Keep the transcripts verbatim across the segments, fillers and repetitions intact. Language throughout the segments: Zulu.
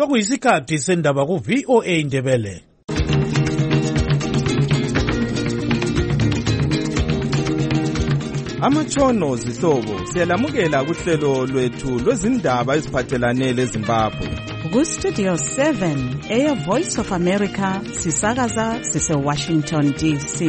Sokuyisikhathi sendaba ku V O A Ndebele. Amatshono zihlobo siyalamukela kuhlelo lwethu lwezindaba eziphathelane leZimbabwe. Ku Studio seven, Air Voice of America, sisakaza sise Washington D C.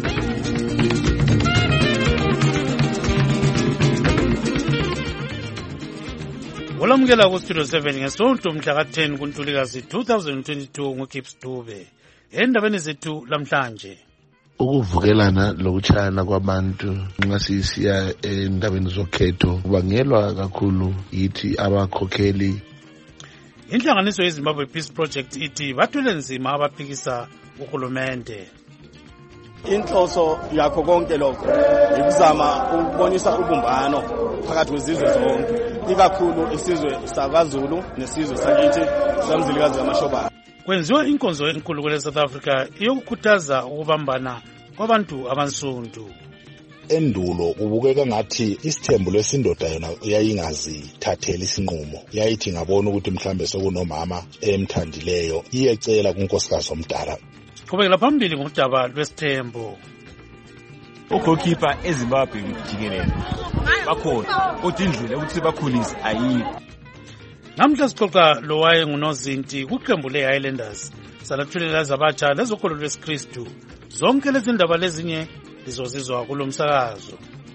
Olamukela ku Studio seven ngesonto mhla ka ten kuNtulikazi two thousand twenty-two nguGibbs Dube. Endabeni zethu lamhlanje. Ukuvukelana lokuchayana kwabantu nxa sisiya endabeni zokhetho kubangelwa kakhulu yithi abakhokheli. Inhlanganiso yeZimbabwe Peace Project ithi bathwele nzima abaphikisa uhulumende. Inhloso yakho konke lokho ikuzama ukubonisa ubumbano phakathi kwezizwe zonke, ikakhulu isizwe sakaZulu nesizwe sakithi samzilikazi kaMashobane. Kwenziwa inkonzo enkulu kwele South Africa yokukhuthaza ukubambana kwabantu abansundu. Endulo ubukeka ngathi isithembu lesindoda yona yayingazithathela isinqumo, yayithi ngabona ukuthi mhlambe sokunomama emthandileyo iyecela kunkosikazi omdala. Qhubekela phambili ngudaba lwesithembu. Ugoalkeeper eZimbabwe jikelele bakhona kodwa indlela ukuthi bakhulise ayikho. Namhla sixoxa lo waye ngunozinti kuqembu le-Highlanders salathulela zabatsha lezokholo lwesikristu. Zonke lezi ndaba lezinye lizozizwa kulo msakazo.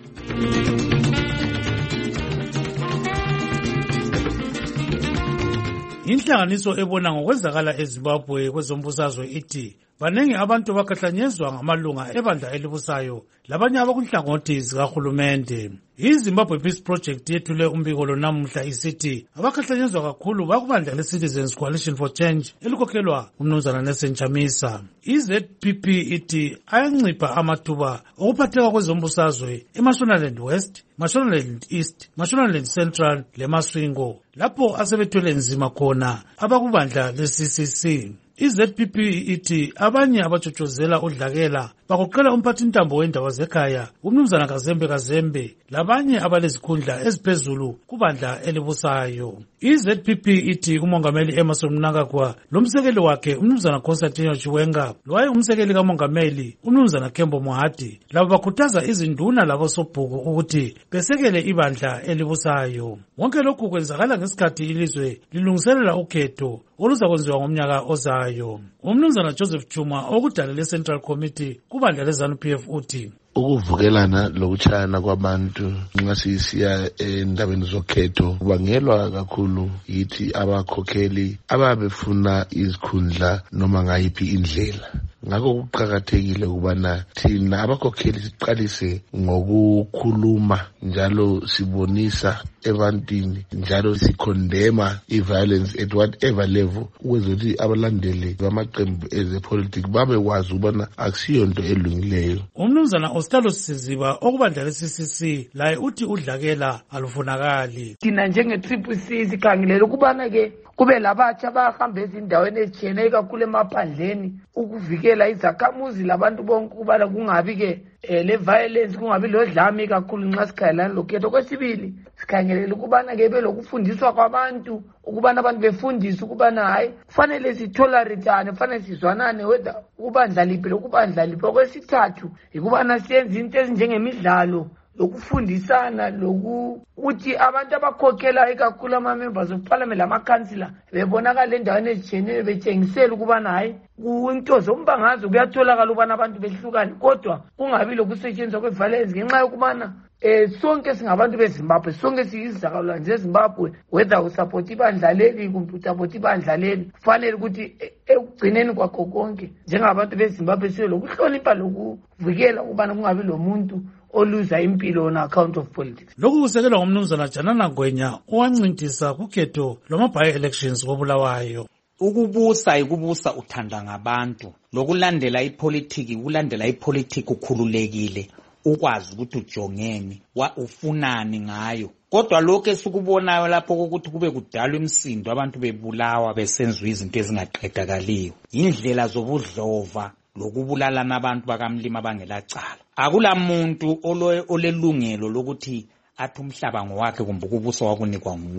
Inhlanganiso ebona ngokwenzakala eZimbabwe kwezombusazwe ithi banengi abantu abakhahlanyezwa ngamalunga ebandla elibusayo labanye abakunhlangothi zikahulumende. IZimbabwe Peace Project yethule umbiko lo namuhla isithi abakhahlanyezwa kakhulu bakubandla le-Citizens Coalition for Change elikhokhelwa umnumzana Nelson Chamisa. I-Z P P ithi ayancipha amathuba okuphatheka kwezombusazwe eMashonaland West, Mashonaland East, Mashonaland Central leMaswingo lapho asebethwele nzima khona abakubandla le-C C C. I-Z P P ithi abanye abatshotshozela udlakela bakuqela umphathintambo wendaba zekhaya umnumzana Kazembe Kazembe labanye abalezikhundla eziphezulu kubandla elibusayo. I-Z P P ithi umongameli Emerson Mnangagwa lomsekeli wakhe umnumzana Constantine Chiwenga lowaye umsekeli kamongameli umnumzana Kembo Mohadi labo bakhuthaza izinduna labo sobhuku ukuthi besekele ibandla elibusayo. Wonke lokhu kwenzakala ngesikhathi ilizwe lilungiselela ukhetho oluzakwenziwa ngomnyaka ozayo. Umnumzana Joseph Chuma okudala le-Central Committee kubandla le-ZANU P F uthi ukuvukelana lokuchayana kwabantu nxa sisiya endabeni zokhetho kubangelwa kakhulu yithi abakhokheli ababefuna izikhundla noma ngayiphi indlela. Ngakho kuqakathekile ukubana thina abakhokheli siqalise ngokukhuluma njalo sibonisa ebantwini njalo sikhondema i-violence at whatever level ukuze abalandeli bamaqembu ezepolitiki babekwazi ukubana akusiyo nto elungileyo. Umnumzana Ostalo Siziba okubandla le-C C C laye uthi udlakela alufunakali. Thina njenge-Triple C sikhangelele ukubana ke kube labatsha bahamba ezindaweni ezitshiyeneyo kakhulu emaphandleni ukuvikela izakhamuzi labantu bonke ukubana kungabi ke le violence kungabi lodlame kakhulu nxa sikhangelana lokhetho. Kwesibili sikhangelele ukubana ke belokufundiswa kwabantu ukubana abantu befundiswe ukubana hayi kufanele sitolerate kufanele sizwanane whether ukubandla liphi lokubandla liphi. Okwesithathu ikubana siyenze into ezinjengemidlalo lokufundisana lokuthi abantu abakhokhela ikakhulu ama-members of parliament lamakhansila bebonakala endaweni ezitshiyeneyo betshengisela ukubana hayi into zombangazo kuyatholakala ukubana abantu behlukane kodwa kungabi lokusetshenziswa kwe-violence ngenxa yokubana Eh sonke singabantu beZimbabwe, sonke siyizakalwane zeZimbabwe, whether usupport ibandla leli kumbe usupport ibandla leli, kufanele ukuthi ekugcineni kwakho konke njengabantu beZimbabwe sibe lokuhlonipha lokuvikela ukubana kungabi lomuntu oluza impilo on account of politics. Lokhu kusekelwa ngumnumzana Janana Ngwenya owancintisa kukhetho lwama-by-elections koBulawayo. Ukubusa ikubusa uthanda ngabantu, lokulandela ipolitiki kulandela ipolitiki ukhululekile, ukwazi ukuthi ujongeni wa ufunani ngayo. Kodwa lokho esikubonayo lapho ukuthi kube kudalwa imisindo abantu bebulawa besenzwa izinto ezingaqedakaliyo, indlela zobudlova lokubulala nabantu bakamlima bangelacala. Akula muntu olelungelo lokuthi athi umhlaba ngowakhe kumbe kubuso wakunikwa nguwe.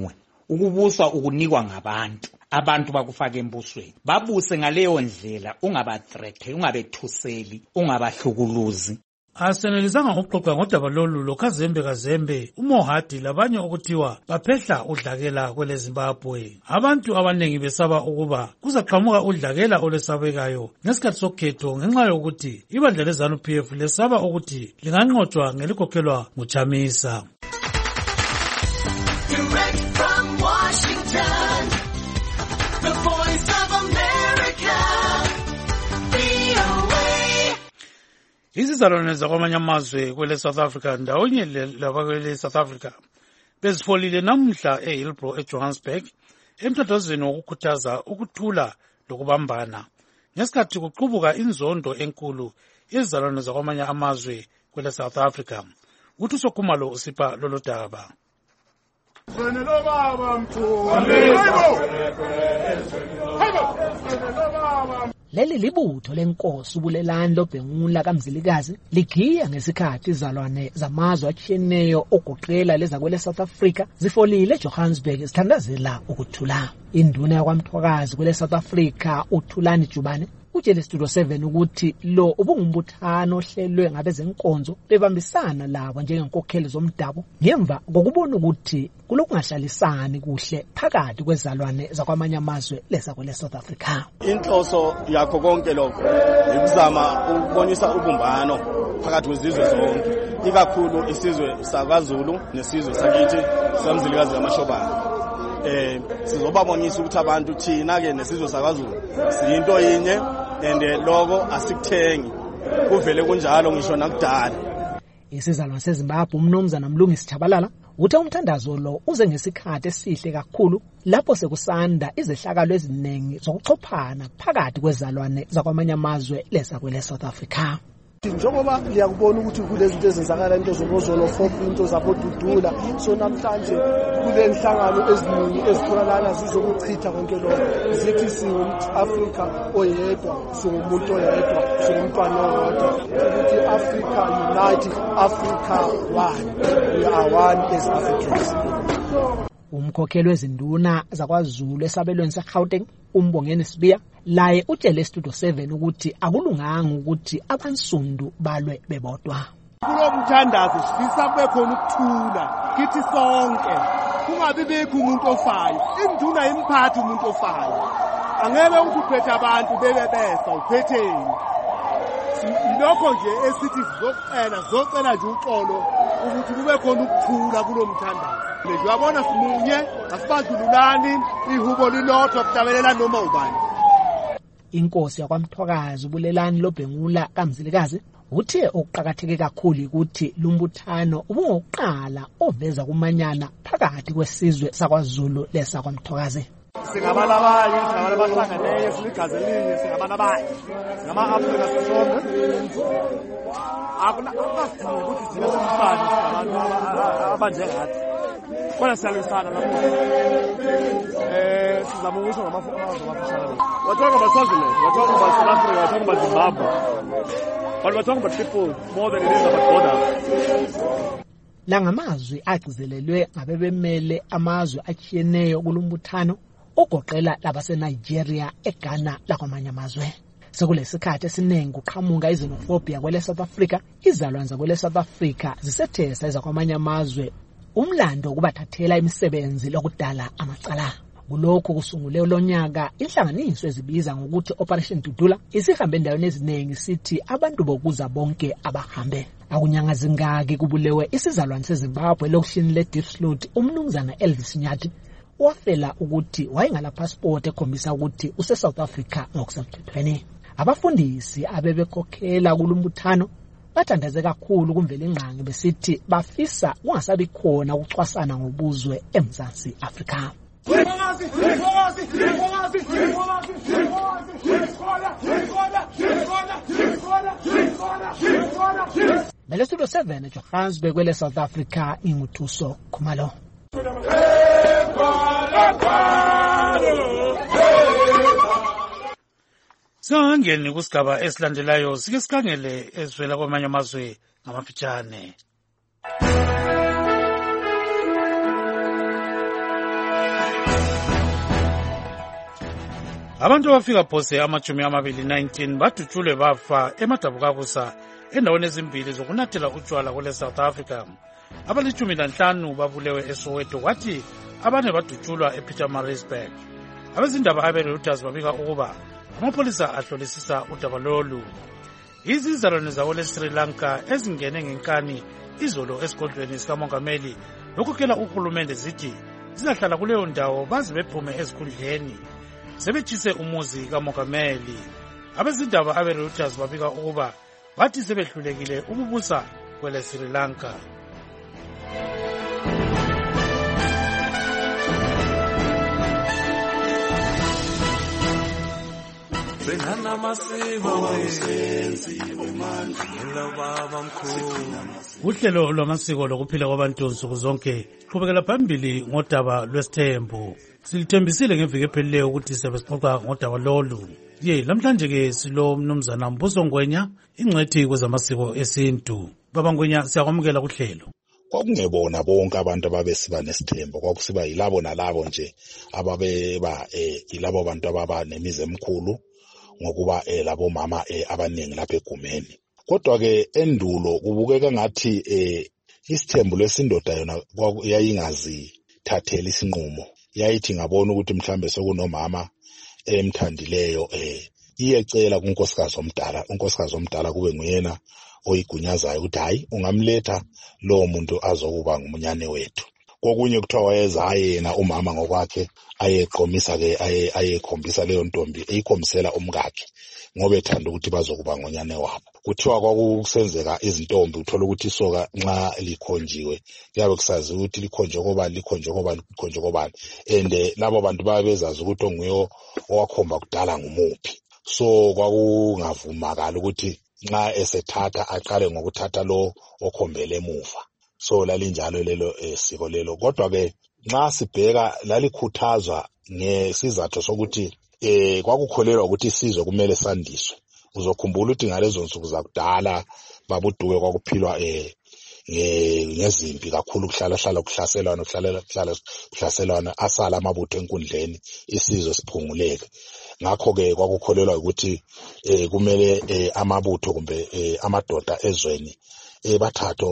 ukubuswa ukunikwa ngabantu abantu bakufaka embusweni babuse ngaleyo ndlela ungabathreat ungabethuseli ungabahlukuluzi. Asenelizanga ukuxoxa ngodaba lolu loKazembe Kazembe uMohadi labanye okuthiwa baphehla udlakela kwele Zimbabwe. Abantu abanengi besaba ukuba kuzaqhamuka udlakela olesabekayo ngesikhathi sokhetho ngenxa yokuthi ibandla leZANU P F lesaba ukuthi linganqotshwa ngelikhokhelwa nguChamisa. Direct from Washington, the Voice of America, V O A. Izizalwane zakwamanye amazwe kwele South Africa ndawonye labakwele South Africa bezifolile namhla eHillbrow eJohannesburg emthathazweni wokukhuthaza ukuthula lokubambana ngesikhathi kuqubuka inzondo enkulu izizalwane zakwamanye amazwe kwele South Africa. Uthi uSokhumalo usipha lolo daba. Leli libutho lenkosi uBulelani loBhengula kaMzilikazi ligiya ngesikhathi izalwane zamazwe atshiyeneyo ogoqela leza kwele South Africa zifolile eJohannesburg zithandazela ukuthula. Induna yakwaMthwakazi kwele South Africa uThulani Jubane utshele Studio seven ukuthi lo ubungumbuthano ohlelwe ngabezenkonzo bebambisana labo njengenkokheli zomdabu ngemva kokubona ukuthi kulokungahlalisani kuhle phakathi kwezalwane zakwamanye amazwe lesa kwele South Africa. Inhloso yakho konke lokho ikuzama ukubonisa ubumbano phakathi kwezizwe zonke, ikakhulu isizwe sakwaZulu nesizwe sakithi saMzilikazi kaMashobane. Eh sizobabonisa ukuthi abantu thina ke nesizwe sakwaZulu siyinto yinye and lokho asikuthengi kuvele kunjalo ngisho nakudala. Isizalwane seZimbabwe umnumzana Mlungisi Chabalala uthe umthandazo lo uze ngesikhathi esihle kakhulu lapho sekusanda izehlakalo eziningi zokuchophana phakathi kwezalwane zakwamanye amazwe lesa kwele South Africa. Njengoba liyakubona ukuthi kulezinto ezenzakala into zobozolo fofu into zabodudula so namhlanje kule nhlangano eziningi ezitholakala zizokuchitha konke lokho zithi singu-Afrika oyedwa singumuntu oyedwa singumntwana oyedwa ukuthi Africa unite, Africa one, we are one as Africans. Umkhokheli wezinduna zakwaZulu esabelweni seGauteng uMbongeni Sibiya laye utshele Studio seven ukuthi akulunganga ukuthi abansundu balwe bebodwa. Kulo mthandazo sifisa kube khona ukuthula kithi sonke kungabi bikho umuntu ofayo induna imphathi umuntu ofayo angeke ukuthi uphethe abantu bebe befa uphetheni lokho nje esithi sizocela sizocela nje uxolo ukuthi kube khona ukuthula kulo mthandazo. Nje uyabona simunye asibandlululani ihubo lilodwa kudabelela noma ubani. Inkosi yakwaMthwakazi uBulelani loBhengula kaMzilikazi uthe okuqakatheke kakhulu ukuthi lumbuthano ubungokuqala oveza kumanyana phakathi kwesizwe sakwaZulu lesa kwaMthwakazi. Singabana bayi singabana bahlanganeyo siligazi elinye singabana bayi ngama-Afrika sisonke akuna akafuna ukuthi sibe somfana singabantu abanjengathi kodwa siyalisana lapho eh sizama ukusho ngamafana amafishane. We're talking about Swaziland, we're talking about South Africa, we're talking about Zimbabwe, but we're talking about people more than it is about borders. La ngamazwi agcizelelwe ngabebemele amazwe atshiyeneyo kulumbuthano ogoqela labaseNigeria, eGhana lakwamanye amazwe. Sekulesikhathi esiningi kuqhamuka izinofobia kwele South Africa, izalwane zakwele South Africa zisethesa ezakwamanye amazwe umlando ukubathathela imisebenzi lokudala amacala. Kulokho kusungule lonyaka inhlanganiso ezibiza ngokuthi Operation Dudula isihambe endaweni eziningi sithi abantu bokuza bonke abahambe. Akunyanga zingaki kubulewe isizalwane seZimbabwe lokushini leDiepsloot umnumzana Elvis Nyathi wafela ukuthi wayengala passport ekhombisa ukuthi use South Africa ngokusemthethweni. Abafundisi abebekhokhela kulumbuthano bathandaze kakhulu kumvela ingqangi besithi bafisa kungasabi khona ukucwasana ngobuzwe eMzansi Afrika. Bele Studio seven eJohannesburg kwele South Africa inguthuso Khumalo. Singangeni kusigaba esilandelayo sike sikhangele ezwela kwamanye amazwe ngamafitshane. Abantu abafika phose amachumi amabili nineteen badutshulwe bafa emadabukakusa endaweni ezimbili zokunathela utshwala kwele South Africa. Abalitshumi lanhlanu babulewe eSoweto kwathi abane badutshulwa ePietermaritzburg. Abezindaba abe-Reuters babika ukuba amapholisa ahlolisisa udaba lolu. Izizalwane zakwele Sri Lanka ezingene ngenkani izolo esigodlweni sikamongameli lokukela uhulumende zithi zizahlala kuleyo ndawo baze bephume ezikhundleni sebetshise umuzi kamongameli. Abezindaba abe-Reuters babika ukuba bathi sebehlulekile ukubusa kwele Sri Lanka. Uhlelo lwamasiko lokuphila kwabantu nsuku zonke qhubekela phambili ngodaba lwesithembu. Silithembisile ngeviki ephelileyo ukuthi sebesixoxa ngodaba lolu. Ye namhlanje ke silo mnumzana Mbuso Ngwenya ingcwethi kwezamasiko esintu. Baba Ngwenya siyakwamukela kuhlelo. Kwakungebona bonke abantu ababesiba nesithembu, kwakusiba yilabo nalabo nje ababeba eh yilabo bantu ababa nemizi emkhulu ngokuba eh labo mama eh abaningi lapha egumeni. Kodwa ke endulo kubukeka ngathi eh isithembu lesindoda yona yayingazi thathela isinqumo. Yayithi ngabona ukuthi mhlambe sekunomama emthandileyo eh iyecela kunkosikazi omdala, unkosikazi omdala kube nguyena oyigunyazayo ukuthi hayi ungamletha lo muntu azokuba ngumunyane wethu. Kokunye kuthiwa wayeza yena umama ngokwakhe ayeqomisa ke aye ayekhombisa leyo ntombi eyikhombisela umkakhe ngoba ethanda ukuthi bazokuba ngonyane wabo. Kuthiwa kwakusenzeka izintombi uthola ukuthi isoka nxa likhonjiwe kuyabe kusazi ukuthi likhonjwe kobani likhonjwe kobani likhonjwe kobani ende labo bantu babezazi ukuthi onguyo owakhomba kudala ngumuphi. So kwakungavumakala ukuthi nxa esethatha aqale ngokuthatha lo okhombele emuva. So lalinjalo lelo esiko lelo. Kodwa ke nxa sibheka lalikhuthazwa ngesizathu sokuthi eh kwakukholelwa ukuthi isizwe kumele sandiswe. Uzokhumbula ukuthi ngalezo nsuku zakudala babuduke kwakuphilwa eh ngezimpi kakhulu kuhlala hlala kuhlaselwana kuhlalela kuhlala kuhlaselwana asala amabutho enkundleni isizwe siphunguleke. Ngakho ke kwakukholelwa ukuthi eh kumele eh amabutho kumbe eh amadoda ezweni ebathatho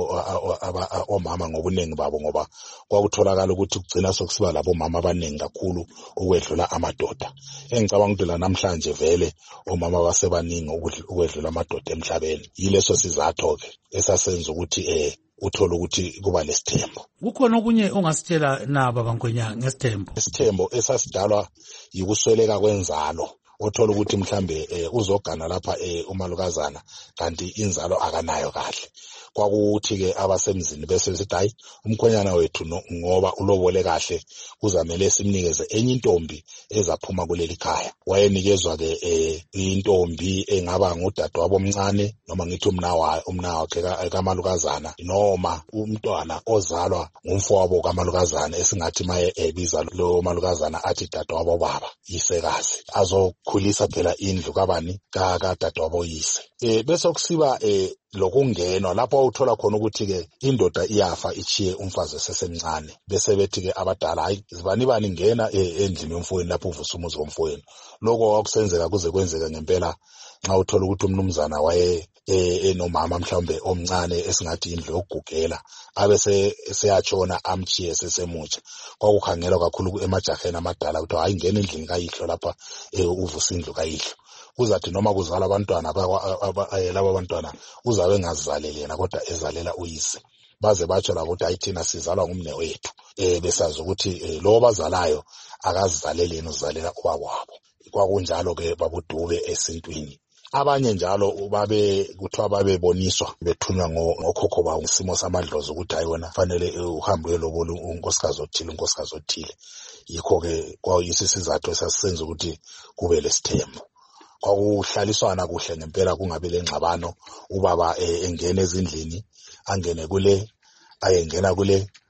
omama ngobunengi babo ngoba kwakutholakala ukuthi kugcina sokusiba labo mama abanengi kakhulu ukwedlula amadoda. Engicabanga ukuthi la namhlanje vele omama basebaningi ukwedlula amadoda emhlabeni. Yileso sizathu ke esasenza ukuthi eh uthola ukuthi kuba lesithembu. Kukhona okunye ongasitshela na Baba Ngwenya ngesithembu? Isithembu esasidalwa yikusweleka kwenzalo. Othola ukuthi mhlambe eh, uzogana lapha eh, umalukazana kanti inzalo akanayo kahle. Kwakuthi ke abasemzini bese sithi hayi umkhonyana wethu no, ngoba ulobole kahle kuzamele simnikeze enye intombi ezaphuma kuleli khaya. Wayenikezwa ke eh, intombi engaba ngudadewabo omncane noma ngithi umnawa umnawakhe kamalukazana noma umntwana ozalwa ngumfowabo kamalukazana esingathi maye ebiza lo malukazana athi dadewabo baba isekazi azokhulisa phela indlu kabani ka dadewabo yise. Eh bese kusiba eh lokungenwa lapho uthola khona ukuthi ke indoda iyafa ichiye umfazi esesemncane bese bethi ke abadala hayi zibani bani ngena endlini yomfowenu lapho uvusa umuzi womfowenu. Lokho kwakusenzeka kuze kwenzeka ngempela nxa uthola ukuthi umnumzana waye enomama mhlawumbe omncane esingathi indlu yokugugela abese seyatshona amchiye sesemutsha. Kwakukhangelwa kakhulu emajaheni amadala ukuthi hayi ngena endlini kayihlo lapha uvusa indlu kayihlo. Kuzathi noma kuzala abantwana laba abantwana uzabe engazizaleli yena kodwa ezalela uyise. Baze batsho la ukuthi ayithina sizalwa ngumne wethu. Eh besazi ukuthi eh, lo bazalayo akazizaleli yena uzalela ubaba wabo. Kwakunjalo ke babuduke esintwini. Abanye njalo babe kuthiwa babeboniswa bethunywa ngokhokho bawo ngisimo samadlozi ukuthi ayona fanele uhambe uyelobona unkosikazi othile unkosikazi othile. Yikho ke kwayisizathu esasisenza ukuthi kube lesithembu. Kwakuhlaliswana kuhle ngempela kungabe lengxabano ubaba engene ezindlini angene kule ayengena kule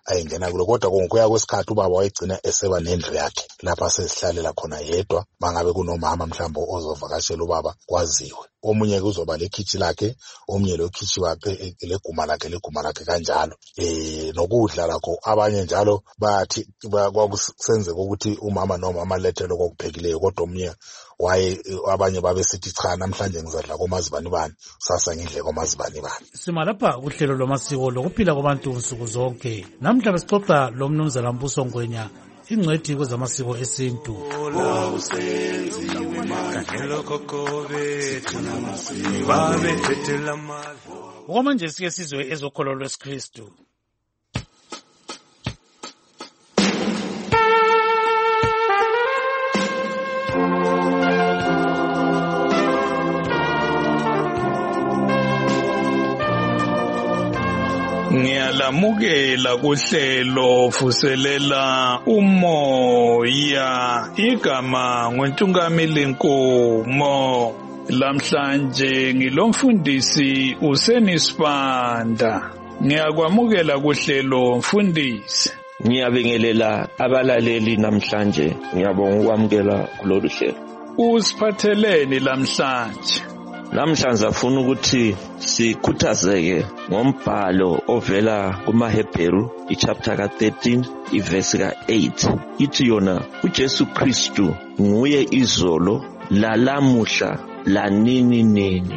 ayengena kulo, kodwa ngokuya kwesikhathi ubaba wayegcina eseba nendlu yakhe lapha sesihlalela khona yedwa mangabe kunomama mhlawumbe ozovakashela ubaba kwaziwe. Omunye kuzoba lekhitshi lakhe, omunye lo khitshi wakhe leguma lakhe leguma lakhe kanjalo. Eh nokudla lakho abanye njalo bathi kwakusenzeka ukuthi umama nomama lethelwe kokuphekileyo, kodwa omunye waye abanye babesithi cha namhlanje ngizadla komazibani bani, sasa ngidle komazibani bani. Simalapha kuhlelo lwamasiko lokuphila kwabantu usuku zonke. Namhla besixoxa lo mnumzana Mbuso Ngwenya, ingcwethi kwezamasiko esintu. Okwamanje sike sizwe ezokholo lwesikristu. Ngiyalamukela kuhlelo vuselela umoya, igama nguNtungamili Nkomo. Lamhlanje ngilomfundisi uSenisibanda. Ngiyakwamukela kuhlelo mfundisi. Ngiyabingelela abalaleli namhlanje, ngiyabonga ukwamukela kulolu hlelo. Usiphatheleni lamhlanje? Namhlanje afuna ukuthi sikhuthazeke ngombhalo ovela kumaHebheru ichapter ka thirteen iverse ka eight. Ithi yona uJesu Kristu nguye izolo lalamuhla lanini nini.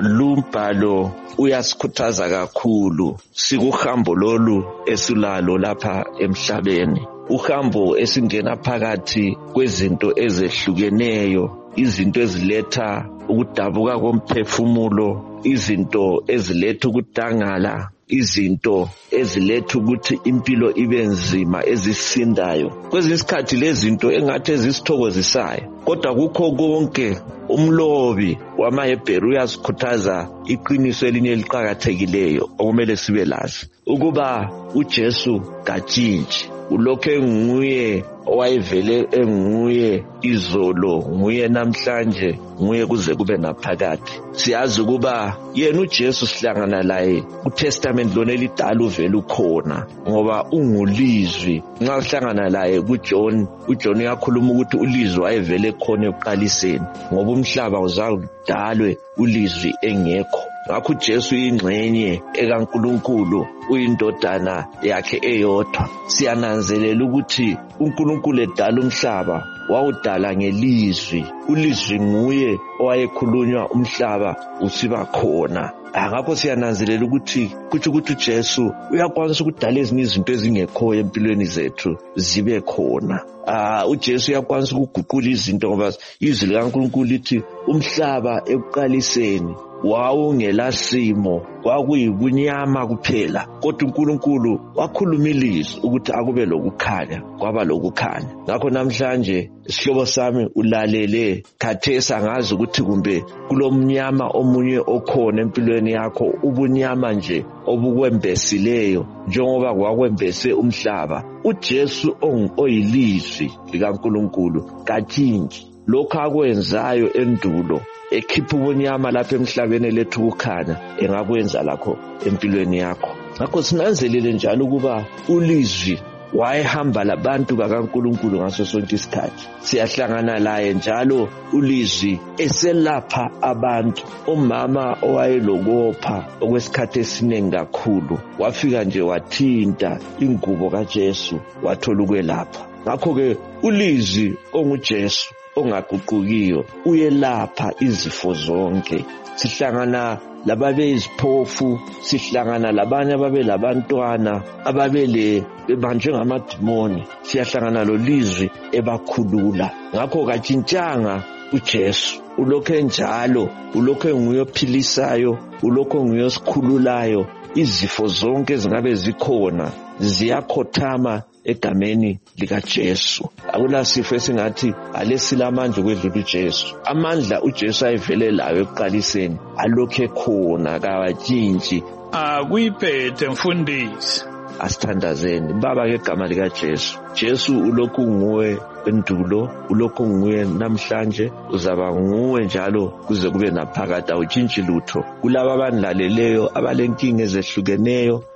Lumbhalo uyasikhuthaza kakhulu sikuhambo lolu esulalo lapha emhlabeni. Uhambo esingena phakathi kwezinto ezehlukeneyo, izinto eziletha ukudabuka komphefumulo, izinto eziletha ukudangala, izinto eziletha ukuthi impilo ibe nzima ezisindayo. Kwezinye isikhathi lezi zinto engathi ezisithokozisayo, kodwa kukho konke umlobi wamaHebheru uyasikhuthaza iqiniso elinye eliqhakathekileyo okumele sibe lazi, ukuba uJesu katshintshi. Ulokhe nguye owayevele enguye izolo, nguye namhlanje, nguye kuze kube naphakade. Siyazi ukuba yena uJesu sihlangana laye uTestament lona elidala uvela ukhona, ngoba ungulizwi. Nxa sihlangana laye kuJohn, uJohn uyakhuluma ukuthi ulizwi wayevele khona ekuqaliseni, ngoba umhlaba uzakudalwe ulizwi engekho. Ngakho uJesu ingxenye ekaNkulunkulu, uyindodana yakhe eyodwa. Siyananzelela ukuthi uNkulunkulu edala umhlaba wawudala ngelizwi. Ulizwi nguye owayekhulunywa umhlaba usiba khona. Ngakho siyananzelela ukuthi kuthi ukuthi uJesu uyakwanisa ukudala ezinye izinto ezingekho empilweni zethu zibe khona. Ah uJesu uyakwanisa ukuguqula izinto, ngoba izwi likaNkulunkulu lithi umhlaba ekuqaliseni wawungelasimo, kwakuyibunyama kuphela, kodwa uNkulunkulu wakhuluma ilizwi ukuthi akube lokukhanya, kwaba lokukhanya. Ngakho namhlanje isihlobo sami ulalele khathesi, angazi ukuthi kumbe kulomnyama omunye okhona empilweni yakho, ubunyama nje obukwembesileyo njengoba kwakwembese umhlaba. UJesu oyilizwi likaNkulunkulu katshintshi. Lokho akwenzayo endulo ekhipha ubunyama lapha emhlabeni lethu ukukhanya, engakwenza lakho empilweni yakho. Ngakho sinanzelele njalo ukuba ulizwi wayehamba labantu bakaNkulunkulu ngaso sonke isikhathi. Siyahlangana laye njalo ulizwi eselapha abantu. Umama owayelokopha okwesikhathi esiningi kakhulu wafika nje wathinta ingubo kaJesu wathola ukwelapha. Ngakho-ke ulizwi onguJesu ongaguqukiyo uyelapha izifo zonke. Sihlangana lababe iziphofu, sihlangana labanye ababe labantwana ababele bebanjwe ngamadimoni, siyahlangana lo lizwi ebakhulula. Ngakho katshintshanga uJesu, ulokhe njalo, ulokhe nguye ophilisayo, ulokhe nguye osikhululayo. Izifo zonke zingabe zikhona ziyakhothama egameni likaJesu. Akunasifo esingathi alesilamandla ukwedlula uJesu. Amandla uJesu ayevele lawo ekuqaliseni alokhe khona, kawatshintshi. Akuyiphethe mfundisi. Asithandazeni baba ngegama likaJesu. Jesu ulokhu nguwe endulo, ulokhu nguwe namhlanje, uzaba nguwe njalo kuze kube naphakade, awutshintshi lutho. Kulabo abanlaleleyo abalenkinga ezehlukeneyo,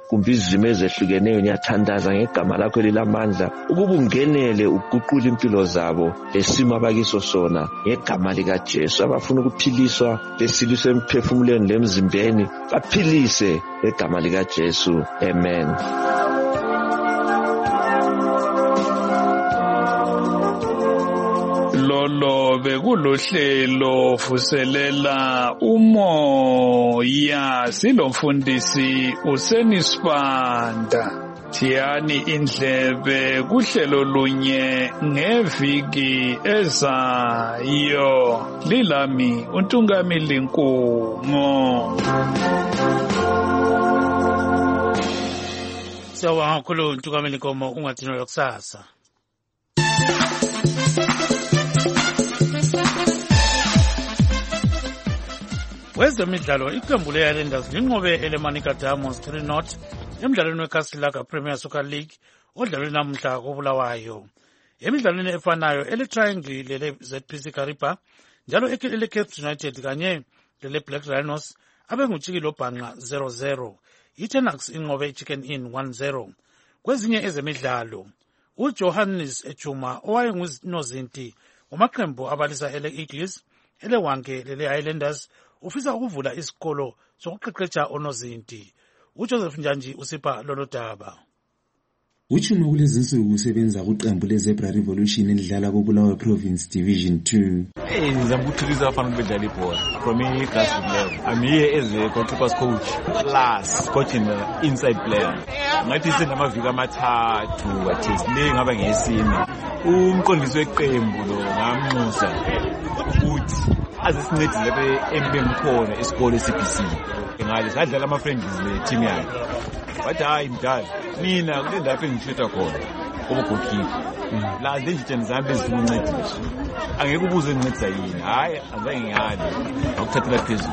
kumbe izimo ezehlukeneyo niyathandaza ngegama lakho elilamandla ukuba ungenele uguqule impilo zabo lesimo abakiso sona ngegama likaJesu. Abafuna ukuphiliswa lesiliswe emphefumulweni lemzimbeni baphilise ngegama likaJesu. Amen. Lolo bekulohlelo vuselela umoya silomfundisi uSenisibanda. Thiyani indlebe kuhlelo lunye ngeviki ezayo. Lilami uNtungamili Nkumo. Siyabonga kakhulu Ntungamili Nkumo, ungadinwa yokusasa. Wezemidlalo iqembu le-Highlanders linqobe eleManica Diamonds three nought emidlalweni weCastlelaga Premier Soccer League odlalwe namuhla koBulawayo. Emidlalweni efanayo ele-Triangle lele-Z P C Kariba njalo ele-Cape United kanye lele-Black Rhinos abengutshikilo bhanqa zero zero. I-Tenax inqobe iChicken Inn one zero. Kwezinye ezemidlalo uJohannes Echuma owayengunozinti wamaqembu abalisa ele-Eagles ele-Wanke lele-Highlanders ufisa ukuvula isikolo sokuqeqetsha onozinti. uJoseph Njanji usipha lolo daba. Uchuma kulezinsuku usebenza kuqembu leZebra Revolution elidlala kuBulawayo Province Division two. Hey, ngizama ukuthuthukisa abafana bedlala ibhola from i-grassroots level. I'm here as a goalkeeper's coach plus coaching the inside player. Ngathi senamaviki amathathu atest le ngaba ngesine. Umqondisi weqembu lo ngamnxusa ukuthi azisincedise lapha embeni khona esikole e-C B C. Ngale sadlala ama-friendlies ne-team yakhe. Wathi hayi mdala mina kule ndapho engishota khona kuba goalkeeper. La nje njani zami ezincedisa. Angeke ubuze ngincedisa yini. Hayi azange ngiyale. Akuthathela phezulu.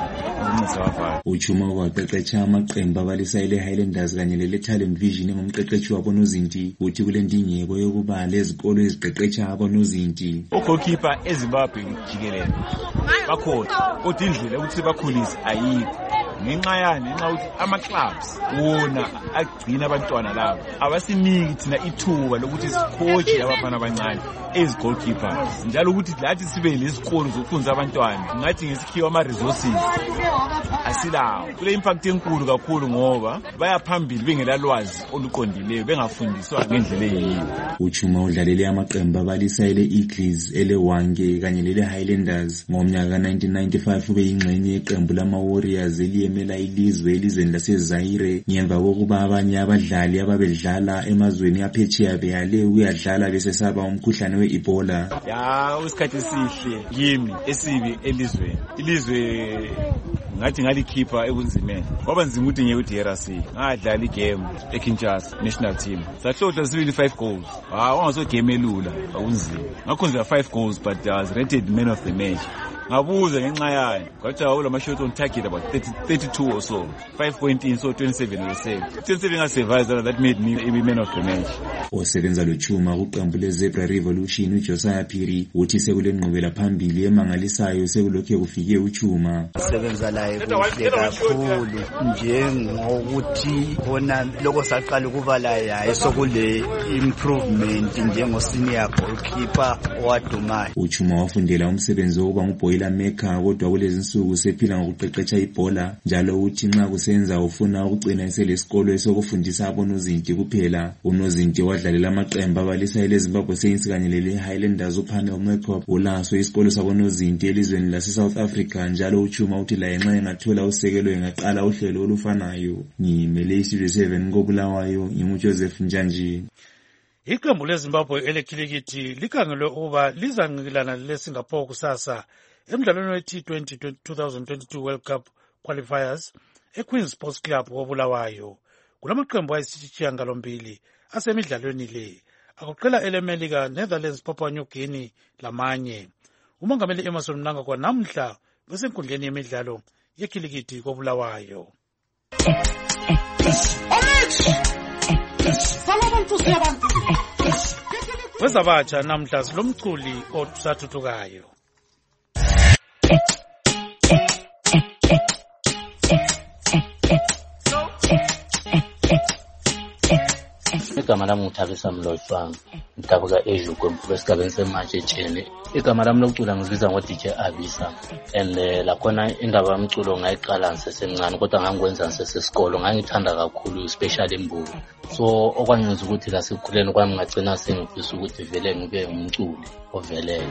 Uchuma waqeqetsha amaqembu abalisa ele-Highlanders kanye lele-Talent Vision engumqeqeshi wabonozinti uthi kule ndingeko yokuba lezikolo eziqeqetsha abonozinti. Goalkeeper eZimbabwe jikelele bakhona kodwa indlela ukuthi bakhulise ayikho. Ngenxa yani nxa ukuthi ama-clubs wona agcina abantwana labo abasiniki thina ithuba lokuthi sikhoche abafana abancane ezi-goalkeepers njalo ukuthi lathi sibe lezikolo zokufundisa abantwana ngathi ngesikhiwa ama-resources asilawo. Kule impact enkulu kakhulu ngoba bayaphambili bengelalwazi oluqondileyo bengafundiswa ngendlela eyiyo. Uchuma udlalele amaqembu abalisa ele-Eagles ele-Wanke kanye lele-Highlanders ngomnyaka ka nineteen ninety-five ube yingxenye yeqembu lama-Warriors eliyemela ilizwe elizweni laseZaire ngemva kokuba abanye abadlali ababedlala emazweni aphetsheya beyale ukuyadlala besesaba umkhuhlane we-Ebola. Ya usikhathi esihle yimi esibi elizweni. Ilizwe ngathi ngalikhipha ekunzimeni ngoba nzima ukuthi ngeke uthi R C ngadlala igame eKinshasa national team sahlohla sibili five goals. Hawu ungaso game elula akunzima ngakho nje five goals but I was rated man of the match. Ngabuza ngenxa yayo kwathi awula ama-shots on target about thirty, thirty-two or so five point in so twenty-seven were saved. twenty-seven nga-survive that made me a man of the match. Osebenza lochuma kuqembu leZebra Revolution uJosiah Phiri uthi sekule nqubela phambili emangalisayo sekulokhe kufike uchuma. Sebenza laye kuhle kakhulu njengokuthi khona lokho saqala ukuba la yaye sokule improvement njengo senior goalkeeper owadumayo. Uchuma wafundela umsebenzi wokuba ngubhoyi Meka kodwa kulezi insuku sephila ngokuqeqetsha ibhola njalo uthi nxa kusenza ufuna ukugcina eselesikolo esokufundisa abonozinti kuphela. Unozinti wadlalela amaqembu abalisa eleZimbabwe Saints kanye lele-Highlanders uPanel Mekop ulaso isikolo sabonozinti elizweni lase-South Africa njalo uchuma uthi la nxa engathola usekelo engaqala uhlelo olufanayo. Ngimele iStudio seven koBulawayo nginguJoseph Njanji. Iqembu leZimbabwe elekhilikithi likhangelwe ukuba lizanqikilana leSingapore kusasa emidlalweni we-T twenty twenty twenty-two World Cup qualifiers eQueen's Sports Club koBulawayo. Kulamaqembu ayisishiyagalombili asemidlalweni le agoqela ele-Melika, Netherlands, Papua New Guinea lamanye. Umongameli Emerson Mnangagwa namuhla besenkundleni yemidlalo yekhilikithi koBulawayo. Wezabatsha namhla silomculi osathuthukayo. igama lami nguthabisa Mlotshwanga ngidabuka eJuko Mpulo esigabeni seMatshetsheni. Igama lami lokucula ngizibiza ngo D J Abisa and uh, lakhona indaba yomculo ngayiqala ngisesemncane kodwa ngangikwenza ngisesesikolo ngangithanda kakhulu especially imbuku. So okwangenza ukuthi la sekukhuleni kwami ngagcina sengifisa ukuthi vele ngibe umculi ovelele.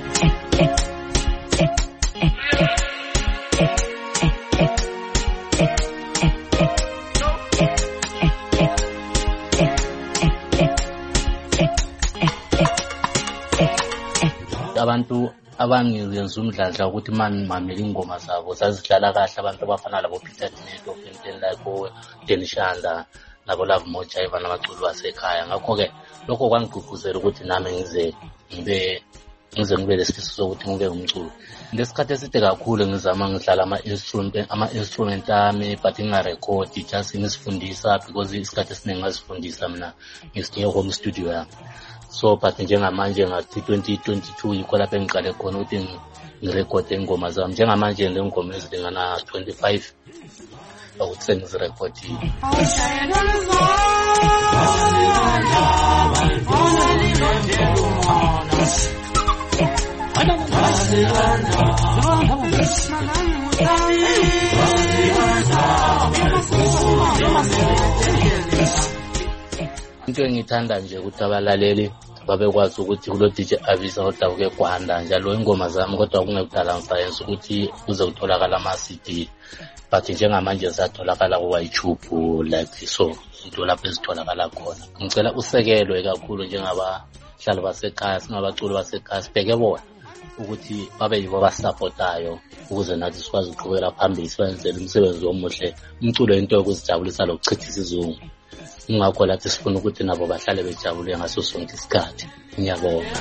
Abantu abangenza umdlandla ukuthi mani mamela ingoma zabo zazidlala kahle abantu abafana labo Peter Dineto, Fenton Lako, Denny Shanda nabo Love Mojiva nabaculi basekhaya. Ngakho ke lokho kwangigqugquzela ukuthi nami ngize ngibe ngize ngibe lesifiso sokuthi ngibe umculi. Ngesikhathi eside kakhulu ngizama ngidlala ama instrument ama instrument ami but ngingarecord just ngisifundisa because isikhathi esiningi ngazifundisa mina ngisitiye home studio yami. So but njengamanje ngathi twenty twenty-two yikho lapho engiqale khona ukuthi ngirecord ingoma zami. Njengamanje le ngoma ezilingana twenty-five ukuthi sengizirekodile. Into engithanda nje ukuthi abalaleli babekwazi ukuthi kulo D J Abisa odabuke kwanda njalo ingoma zami kodwa kungekudala ngisayenza ukuthi kuze kutholakala ama C D but njengamanje zatholakala ku YouTube like so into lapho ezitholakala khona. Ngicela usekelwe kakhulu njengabahlali basekhaya singabaculi basekhaya sibheke bona ukuthi babe yibo abasupportayo ukuze nathi sikwazi ukuqhubeka phambili sibenzele umsebenzi omuhle. Umculo into yokuzijabulisa lokuchitha isizungu. Ngakho lathi sifuna ukuthi nabo bahlale bejabule ngaso sonke isikhathi. Ngiyabonga.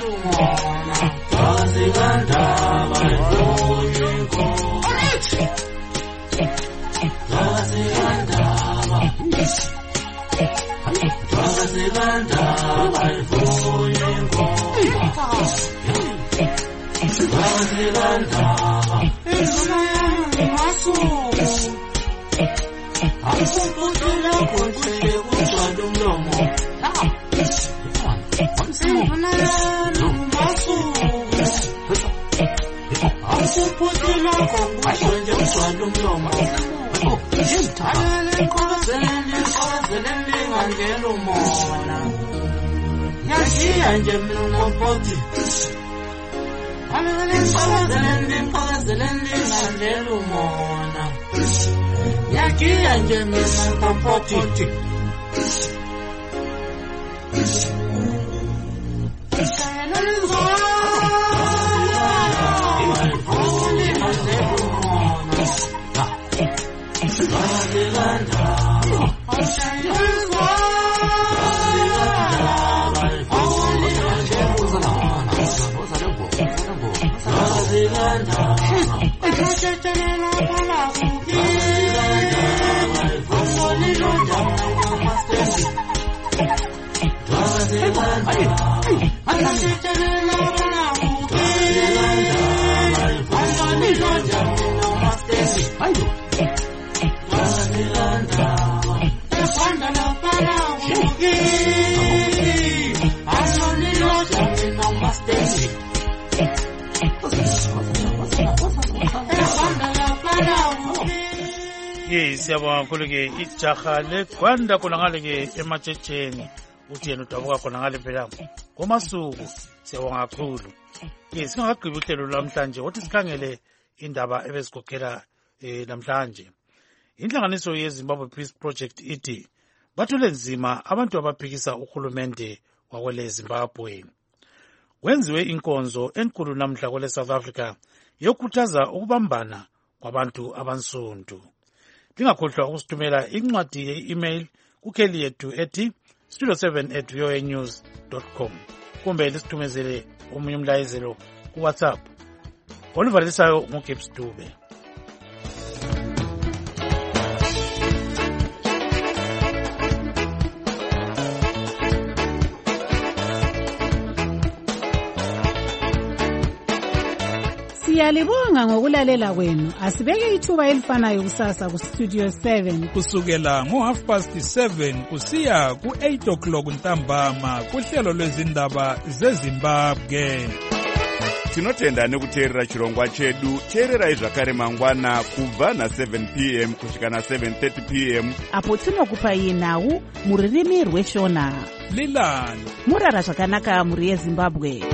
Yes, siyabonga kakhulu ke ijaha leGwanda khona ngale ke eMatshetsheni uthi yena udabuka khona ngale phela ngomasuku. Siyabonga kakhulu. Yes, singakagqibi uhlelo lamhlanje wathi sikhangele indaba ebezikhokhela eh namhlanje. Inhlanganiso yeZimbabwe Peace Project ithi bathule nzima abantu abaphikisa uhulumende wakwele Zimbabwe. Wenziwe inkonzo enkulu namhla kwele South Africa yokukhuthaza ukubambana kwabantu abansundu. Lingakhohlwa ukusithumela incwadi ye-email kukheli yethu ethi studio seven at voa news dot com kumbe lisithumezele omunye umlayezelo ku WhatsApp. Oluvalisayo nguGibbs Dube. Siyalibonga ngokulalela kwenu. Asibeke ithuba elifanayo kusasa ku Studio seven kusukela ngo half past seven kusiya ku eight o'clock ntambama kuhlelo lwezindaba zeZimbabwe. Tinotenda nekuteerera chirongwa chedu. Teererai zvakare mangwana kubva na seven p m kusvika na seven thirty p m apo tinokupai nhau muririmi rweshona. Lilani murara zvakanaka muri yeZimbabwe.